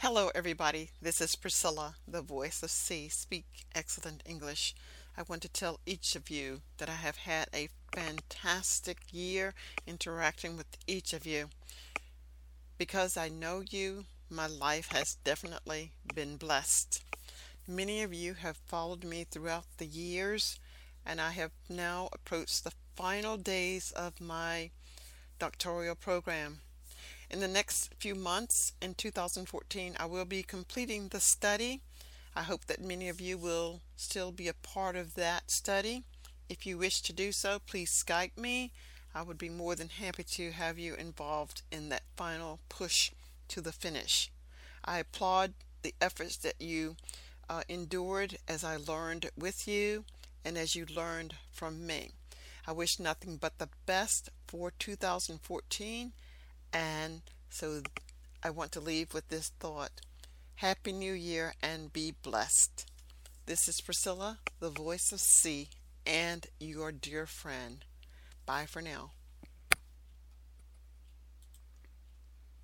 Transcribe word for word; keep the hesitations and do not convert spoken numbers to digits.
Hello, everybody. This is Priscilla, the voice of C. Speak excellent English. I want to tell each of you that I have had a fantastic year interacting with each of you. Because I know you, my life has definitely been blessed. Many of you have followed me throughout the years, and I have now approached the final days of my doctoral program. In the next few months in two thousand fourteen, I will be completing the study. I hope that many of you will still be a part of that study. If you wish to do so, please Skype me. I would be more than happy to have you involved in that final push to the finish. I applaud the efforts that you uh, endured as I learned with you and as you learned from me. I wish nothing but the best for two thousand fourteen. And so I want to leave with this thought. Happy New Year and be blessed. This is Priscilla, the voice of C, and your dear friend. Bye for now.